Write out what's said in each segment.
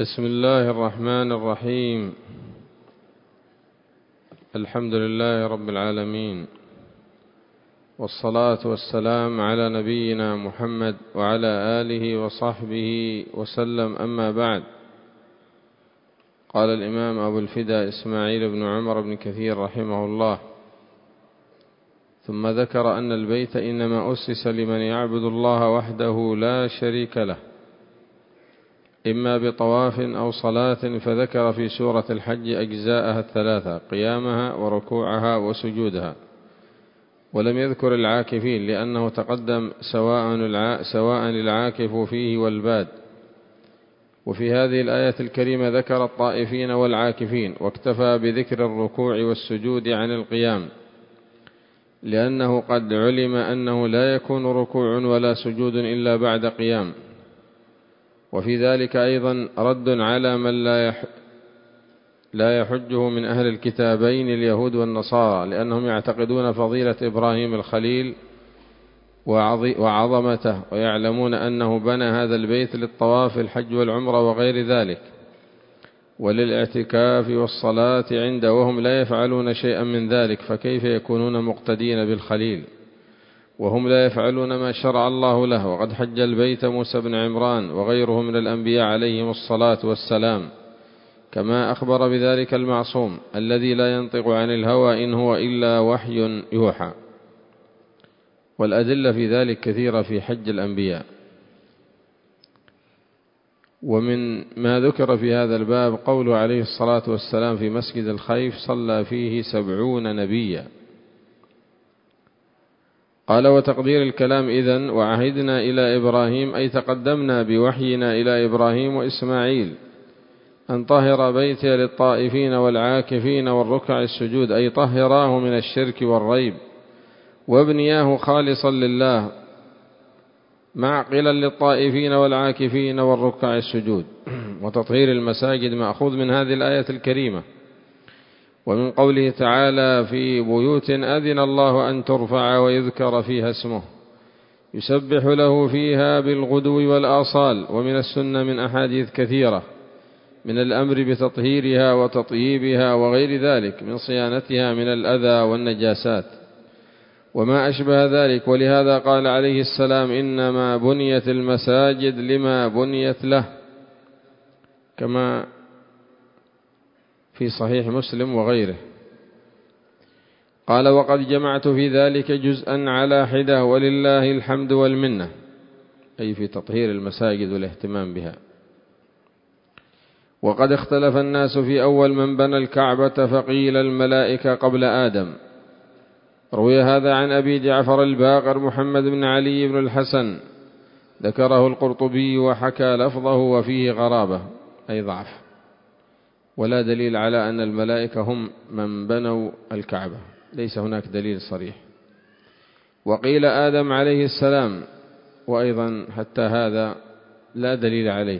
بسم الله الرحمن الرحيم. الحمد لله رب العالمين، والصلاة والسلام على نبينا محمد وعلى آله وصحبه وسلم، أما بعد. قال الإمام أبو الفداء إسماعيل بن عمر بن كثير رحمه الله: ثم ذكر أن البيت إنما أسس لمن يعبد الله وحده لا شريك له، إما بطواف أو صلاة، فذكر في سورة الحج أجزاءها الثلاثة: قيامها وركوعها وسجودها، ولم يذكر العاكفين لأنه تقدم سواء العاكف فيه والباد. وفي هذه الآية الكريمة ذكر الطائفين والعاكفين، واكتفى بذكر الركوع والسجود عن القيام، لأنه قد علم أنه لا يكون ركوع ولا سجود إلا بعد قيام. وفي ذلك أيضا رد على من لا يحجه من أهل الكتابين اليهود والنصارى، لأنهم يعتقدون فضيلة إبراهيم الخليل وعظمته، ويعلمون أنه بنى هذا البيت للطواف الحج والعمرة وغير ذلك، وللاعتكاف والصلاة عنده، وهم لا يفعلون شيئا من ذلك، فكيف يكونون مقتدين بالخليل وهم لا يفعلون ما شرع الله له؟ وقد حج البيت موسى بن عمران وغيره من الأنبياء عليهم الصلاة والسلام، كما أخبر بذلك المعصوم الذي لا ينطق عن الهوى إن هو إلا وحي يوحى. والأدلة في ذلك كثيرة في حج الأنبياء. ومن ما ذكر في هذا الباب قوله عليه الصلاة والسلام في مسجد الخيف: صلى فيه 70 نبيا. قال: وتقدير الكلام إذن: وعهدنا إلى إبراهيم، أي تقدمنا بوحينا إلى إبراهيم وإسماعيل أن طهر بيتي للطائفين والعاكفين والركع السجود، أي طهراه من الشرك والريب، وابنياه خالصا لله معقلا للطائفين والعاكفين والركع السجود. وتطهير المساجد مأخوذ من هذه الآية الكريمة، ومن قوله تعالى: في بيوت أذن الله أن ترفع ويذكر فيها اسمه يسبح له فيها بالغدو والآصال. ومن السنة من أحاديث كثيرة من الأمر بتطهيرها وتطييبها وغير ذلك من صيانتها من الأذى والنجاسات وما أشبه ذلك. ولهذا قال عليه السلام: إنما بنيت المساجد لما بنيت له، كما في صحيح مسلم وغيره. قال: وقد جمعت في ذلك جزءا على حدة، ولله الحمد والمنة، أي في تطهير المساجد والاهتمام بها. وقد اختلف الناس في أول من بنى الكعبة، فقيل الملائكة قبل آدم. روي هذا عن أبي جعفر الباقر محمد بن علي بن الحسن، ذكره القرطبي وحكى لفظه وفيه غرابة، أي ضعف، ولا دليل على أن الملائكة هم من بنوا الكعبة، ليس هناك دليل صريح. وقيل آدم عليه السلام، وأيضا حتى هذا لا دليل عليه.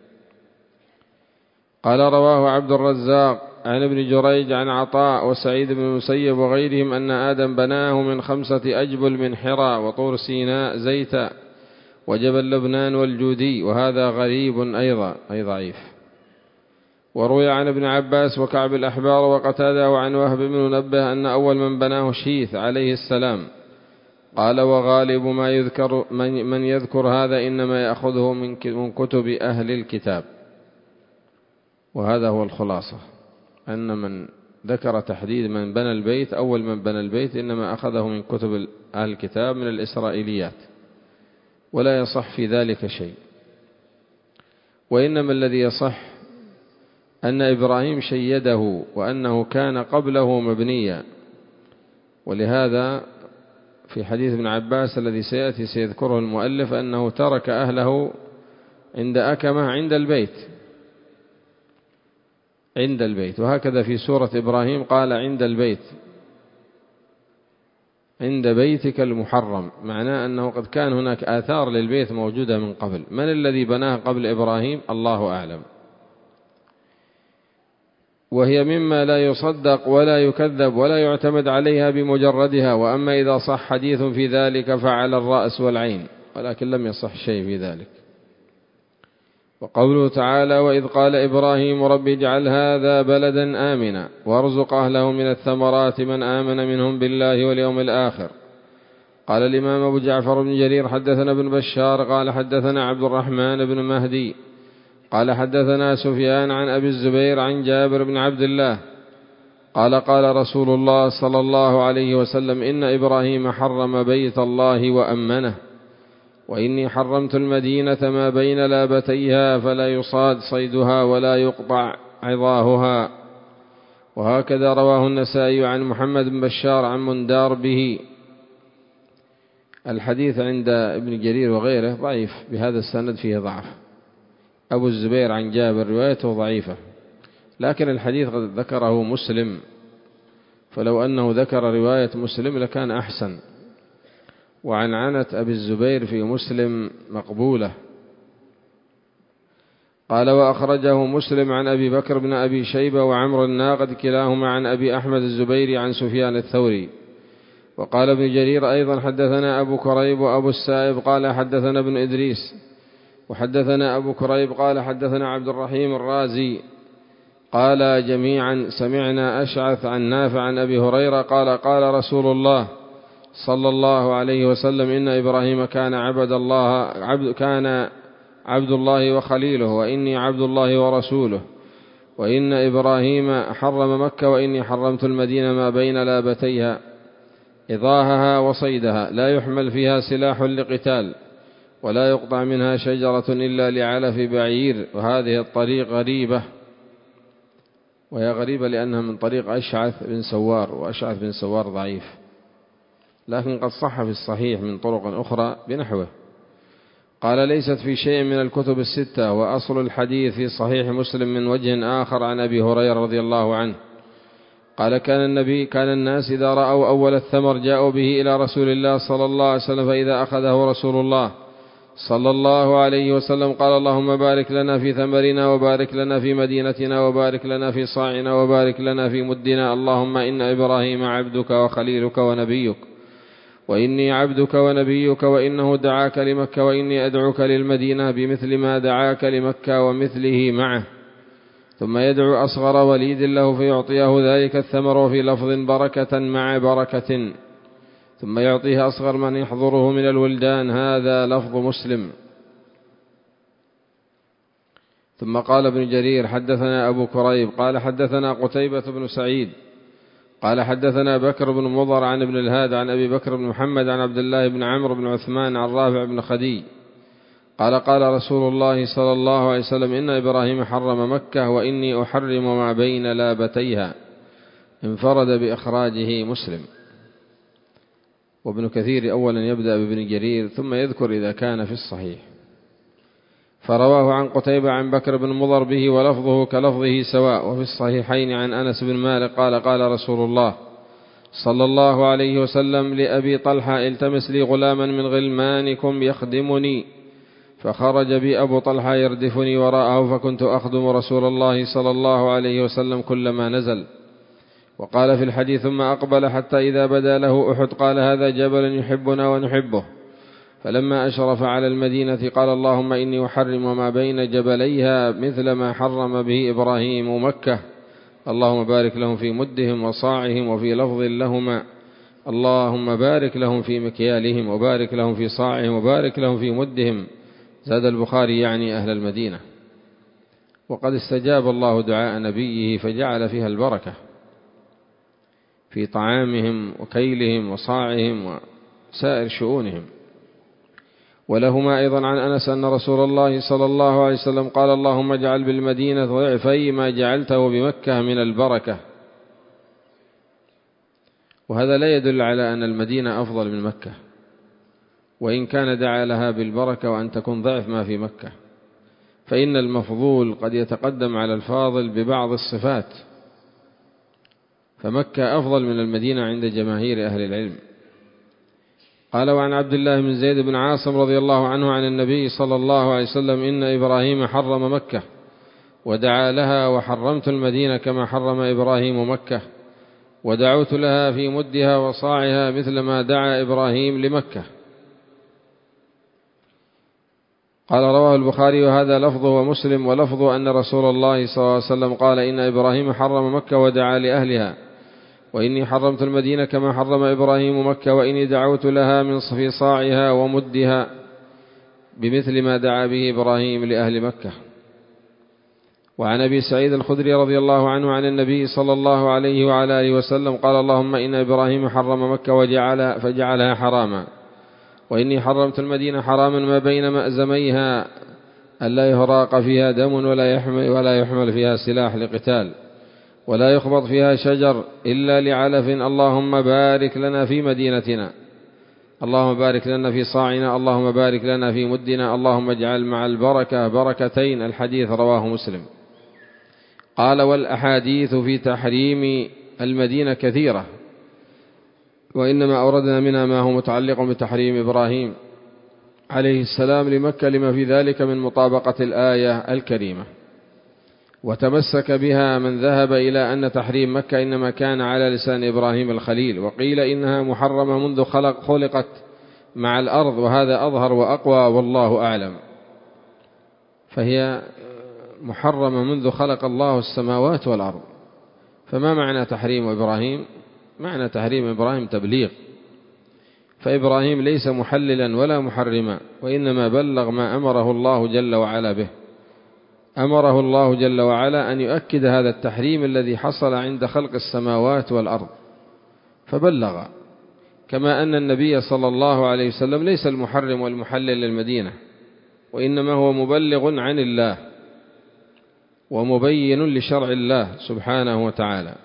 قال: رواه عبد الرزاق عن ابن جريج عن عطاء وسعيد بن المسيب وغيرهم أن آدم بناه من 5 أجبل من حراء وطور سيناء زيتا وجبل لبنان والجودي، وهذا غريب أيضا، أي ضعيف. وروي عن ابن عباس وكعب الأحبار وقتادة وعن وهب بن منبه أن أول من بناه شيث عليه السلام. قال: وغالب من يذكر هذا إنما يأخذه من كتب أهل الكتاب. وهذا هو الخلاصة، أن من ذكر تحديد من بنى البيت، أول من بنى البيت، إنما أخذه من كتب أهل الكتاب من الإسرائيليات، ولا يصح في ذلك شيء. وإنما الذي يصح أن إبراهيم شيده، وأنه كان قبله مبنيا. ولهذا في حديث ابن عباس الذي سيأتي سيذكره المؤلف أنه ترك أهله عند أكمة عند البيت. وهكذا في سورة إبراهيم قال: عند البيت، عند بيتك المحرم، معناه أنه قد كان هناك آثار للبيت موجودة من قبل. من الذي بناه قبل إبراهيم؟ الله أعلم. وهي مما لا يصدق ولا يكذب ولا يعتمد عليها بمجردها. وأما إذا صح حديث في ذلك فعلى الرأس والعين، ولكن لم يصح شيء في ذلك. وقوله تعالى وإذ قال إبراهيم رب اجعل هذا بلدا آمنا وارزق أهله من الثمرات من آمن منهم بالله واليوم الآخر. قال الإمام أبو جعفر بن جرير حدثنا ابن بشار قال حدثنا عبد الرحمن بن مهدي قال حدثنا سفيان عن أبي الزبير عن جابر بن عبد الله قال قال رسول الله صلى الله عليه وسلم إن إبراهيم حرم بيت الله وأمنه وإني حرمت المدينة ما بين لابتيها فلا يصاد صيدها ولا يقطع عظاهها. وهكذا رواه النسائي عن محمد بن بشار عن مندار به. الحديث عند ابن جرير وغيره ضعيف بهذا السند فيه ضعف. أبو الزبير عن جابر روايته ضعيفة، لكن الحديث قد ذكره مسلم، فلو أنه ذكر رواية مسلم لكان أحسن. وعنعنة أبي الزبير في مسلم مقبولة. قال وأخرجه مسلم عن أبي بكر بن أبي شيبة وعمر الناقد كلاهما عن أبي أحمد الزبيري عن سفيان الثوري. وقال ابن جرير أيضا حدثنا أبو كريب وأبو السائب قال حدثنا ابن إدريس وحدثنا أبو كريب قال حدثنا عبد الرحيم الرازي قال جميعا سمعنا أشعث عن نافع عن أبي هريرة قال قال رسول الله صلى الله عليه وسلم إن إبراهيم كان عبد الله وخليله وإني عبد الله ورسوله وإن إبراهيم حرم مكة وإني حرمت المدينة ما بين لابتيها إضاهها وصيدها لا يحمل فيها سلاح لقتال ولا يقطع منها شجرة إلا لعلف بعير. وهذه الطريق غريبة، وهي غريبة لأنها من طريق أشعث بن سوار، وأشعث بن سوار ضعيف، لكن قد صح في الصحيح من طرق أخرى بنحوه. قال ليست في شيء من الكتب الستة، وأصل الحديث في صحيح مسلم من وجه آخر عن أبي هريرة رضي الله عنه قال كان الناس إذا رأوا أول الثمر جاءوا به إلى رسول الله صلى الله عليه وسلم، فإذا أخذه رسول الله صلى الله عليه وسلم قال اللهم بارك لنا في ثمرنا وبارك لنا في مدينتنا وبارك لنا في صاعنا وبارك لنا في مدنا. اللهم إن إبراهيم عبدك وخليلك ونبيك وإني عبدك ونبيك وإنه دعاك لمكة وإني أدعوك للمدينة بمثل ما دعاك لمكة ومثله معه. ثم يدعو أصغر وليد له فيعطيه ذلك الثمر، وفي لفظ بركة مع بركة، ثم يعطيه أصغر من يحضره من الولدان. هذا لفظ مسلم. ثم قال ابن جرير حدثنا أبو كريب قال حدثنا قتيبة بن سعيد قال حدثنا بكر بن مضر عن ابن الهاد عن أبي بكر بن محمد عن عبد الله بن عمرو بن عثمان عن رافع بن خديج قال قال رسول الله صلى الله عليه وسلم إن إبراهيم حرم مكة وإني أحرم ما بين لابتيها. انفرد بإخراجه مسلم. وابن كثير أولا يبدأ بابن جرير ثم يذكر إذا كان في الصحيح. فرواه عن قتيبة عن بكر بن مضر به ولفظه كلفظه سواء. وفي الصحيحين عن أنس بن مالك قال قال رسول الله صلى الله عليه وسلم لأبي طلحة التمس لي غلاما من غلمانكم يخدمني، فخرج بي أبو طلحة يردفني وراءه، فكنت أخدم رسول الله صلى الله عليه وسلم كلما نزل. وقال في الحديث ثم أقبل حتى إذا بدا له أحد قال هذا جبل يحبنا ونحبه. فلما أشرف على المدينة قال اللهم إني أحرم ما بين جبليها مثل ما حرم به إبراهيم مكة. اللهم بارك لهم في مدهم وصاعهم. وفي لفظ لهما اللهم بارك لهم في مكيالهم وبارك لهم في صاعهم وبارك لهم في مدهم. زاد البخاري يعني أهل المدينة. وقد استجاب الله دعاء نبيه فجعل فيها البركة في طعامهم وكيلهم وصاعهم وسائر شؤونهم. ولهما أيضا عن أنس أن رسول الله صلى الله عليه وسلم قال اللهم اجعل بالمدينة ضعفي ما جعلته بمكة من البركة. وهذا لا يدل على أن المدينة أفضل من مكة، وإن كان دعا لها بالبركة وأن تكون ضعف ما في مكة، فإن المفضول قد يتقدم على الفاضل ببعض الصفات، فمكة أفضل من المدينة عند جماهير أهل العلم. قال وعن عبد الله بن زيد بن عاصم رضي الله عنه عن النبي صلى الله عليه وسلم إن إبراهيم حرم مكة ودعا لها وحرمت المدينة كما حرم إبراهيم مكة، ودعوت لها في مدها وصاعها مثل ما دعا إبراهيم لمكة. قال رواه البخاري وهذا لفظه ومسلم، ولفظه أن رسول الله صلى الله عليه وسلم قال إن إبراهيم حرم مكة ودعا لأهلها، وإني حرمت المدينة كما حرم إبراهيم مكة، وإني دعوت لها في صاعها ومدها بمثل ما دعا به إبراهيم لأهل مكة. وعن أبي سعيد الخدري رضي الله عنه عن النبي صلى الله عليه وعلى آله وسلم قال اللهم إن إبراهيم حرم مكة فجعلها حراما، وإني حرمت المدينة حراما ما بين مأزميها ألا يهراق فيها دم ولا يحمل فيها سلاح لقتال ولا يخبط فيها شجر إلا لعلف. اللهم بارك لنا في مدينتنا، اللهم بارك لنا في صاعنا، اللهم بارك لنا في مدنا، اللهم اجعل مع البركة بركتين. الحديث رواه مسلم. قال والأحاديث في تحريم المدينة كثيرة، وإنما أوردنا منها ما هو متعلق بتحريم إبراهيم عليه السلام لمكة لما في ذلك من مطابقة الآية الكريمة. وتمسك بها من ذهب إلى أن تحريم مكة إنما كان على لسان إبراهيم الخليل، وقيل إنها محرمة منذ خلقت مع الأرض، وهذا أظهر وأقوى والله أعلم. فهي محرمة منذ خلق الله السماوات والأرض. فما معنى تحريم إبراهيم؟ معنى تحريم إبراهيم تبليغ، فإبراهيم ليس محللا ولا محرما، وإنما بلغ ما أمره الله جل وعلا به. أمره الله جل وعلا أن يؤكد هذا التحريم الذي حصل عند خلق السماوات والأرض فبلغ، كما أن النبي صلى الله عليه وسلم ليس المحرم والمحلل للمدينة، وإنما هو مبلغ عن الله ومبين لشرع الله سبحانه وتعالى.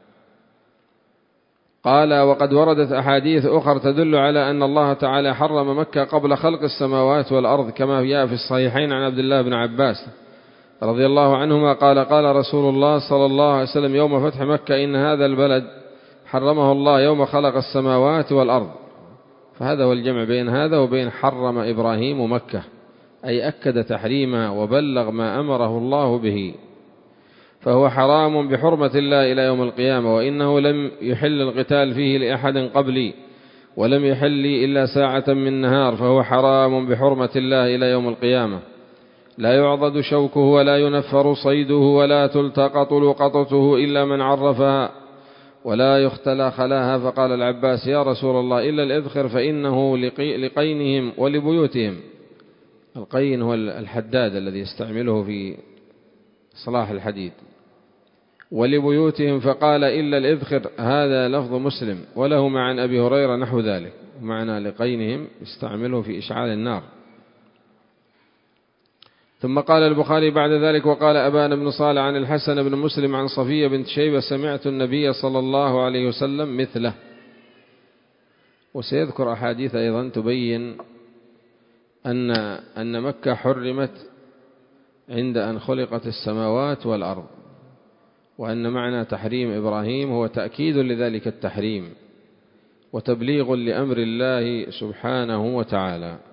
قال وقد وردت أحاديث أخرى تدل على أن الله تعالى حرم مكة قبل خلق السماوات والأرض، كما جاء في الصحيحين عن عبد الله بن عباس رضي الله عنهما قال قال رسول الله صلى الله عليه وسلم يوم فتح مكة إن هذا البلد حرمه الله يوم خلق السماوات والأرض. فهذا هو الجمع بين هذا وبين حرم إبراهيم مكة، أي أكد تحريمها وبلغ ما أمره الله به، فهو حرام بحرمة الله إلى يوم القيامة، وإنه لم يحل القتال فيه لأحد قبلي ولم يحل لي إلا ساعة من نهار، فهو حرام بحرمة الله إلى يوم القيامة، لا يعضد شوكه ولا ينفر صيده ولا تلتقط لقطته إلا من عرفها ولا يختلى خلاها. فقال العباس يا رسول الله إلا الإذخر فإنه لقينهم ولبيوتهم. القين هو الحداد الذي يستعمله في صلاح الحديد، ولبيوتهم فقال إلا الإذخر. هذا لفظ مسلم وله عن أبي هريرة نحو ذلك، ومعنى لقينهم يستعمله في إشعال النار. ثم قال البخاري بعد ذلك وقال أبان بن صالح عن الحسن بن مسلم عن صفية بنت شيبة سمعت النبي صلى الله عليه وسلم مثله. وسيذكر أحاديث أيضا تبين أن مكة حرمت عند أن خلقت السماوات والأرض، وأن معنى تحريم إبراهيم هو تأكيد لذلك التحريم وتبليغ لأمر الله سبحانه وتعالى.